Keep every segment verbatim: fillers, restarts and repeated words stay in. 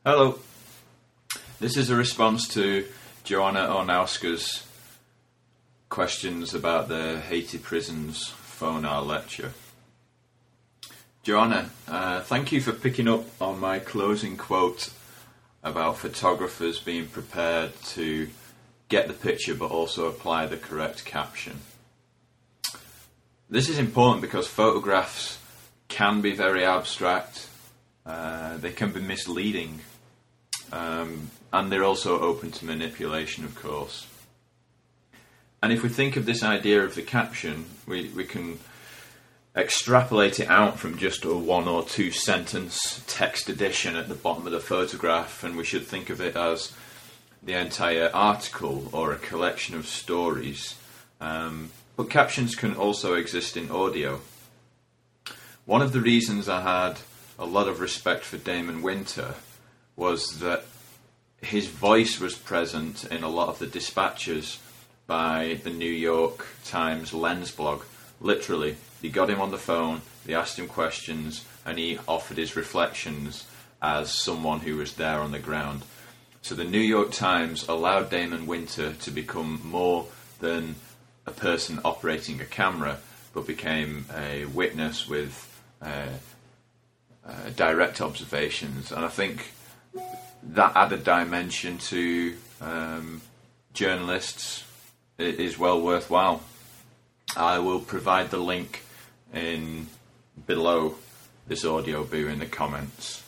Hello. This is a response to Joanna Ornowska's questions about the Haiti prisons phone hour lecture. Joanna, uh, thank you for picking up on my closing quote about photographers being prepared to get the picture but also apply the correct caption. This is important because photographs can be very abstract, uh, they can be misleading, um, and they're also open to manipulation, of course. And if we think of this idea of the caption, we, we can extrapolate it out from just a one or two sentence text addition at the bottom of the photograph, and we should think of it as the entire article or a collection of stories. Um, but captions can also exist in audio. One of the reasons I had a lot of respect for Damon Winter was that his voice was present in a lot of the dispatches by the New York Times Lens blog. Literally, they got him on the phone, they asked him questions, and he offered his reflections as someone who was there on the ground. So the New York Times allowed Damon Winter to become more than a person operating a camera, but became a witness with uh, uh, direct observations. And I think that added dimension to um, journalists is well worthwhile. I will provide the link in below this audio boo in the comments.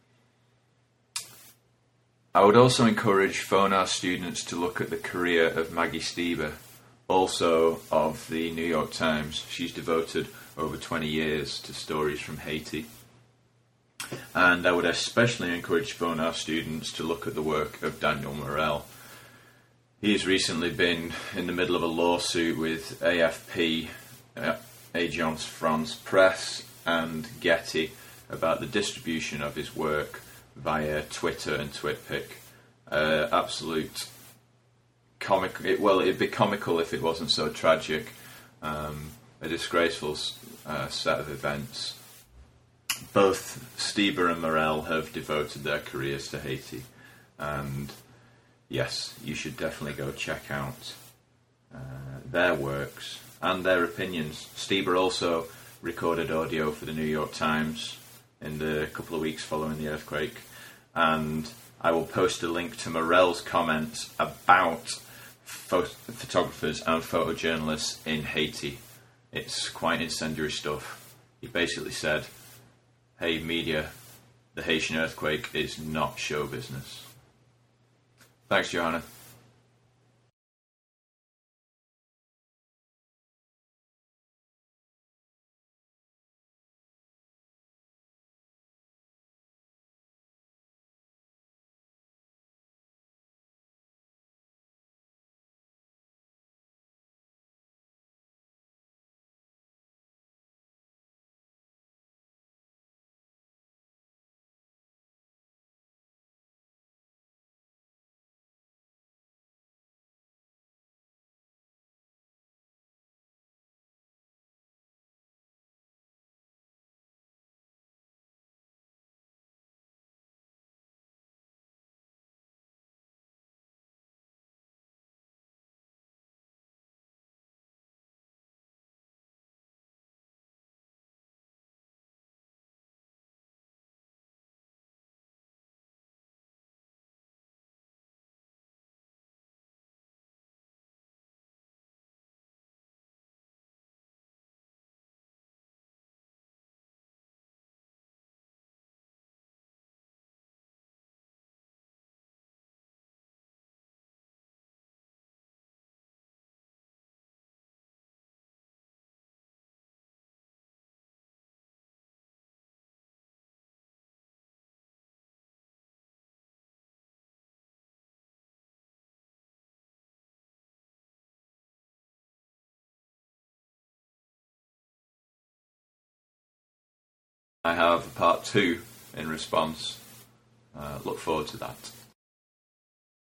I would also encourage phone hour students to look at the career of Maggie Stieber, also of the New York Times. She's devoted over twenty years to stories from Haiti. And I would especially encourage phone hour students to look at the work of Daniel Morel. He's recently been in the middle of a lawsuit with A F P, uh, Agence France Presse, and Getty about the distribution of his work via Twitter and TwitPic. Uh, absolute comic. It, well, it'd be comical if it wasn't so tragic. Um, a disgraceful uh, set of events. Both Stieber and Morel have devoted their careers to Haiti, and yes, you should definitely go check out uh, their works and their opinions. Stieber also recorded audio for the New York Times in the couple of weeks following the earthquake, and I will post a link to Morel's comments about pho- photographers and photojournalists in Haiti. It's quite incendiary stuff. He basically said, "Hey media, the Haitian earthquake is not show business." Thanks, Johanna. I have a part two in response. Uh, look forward to that.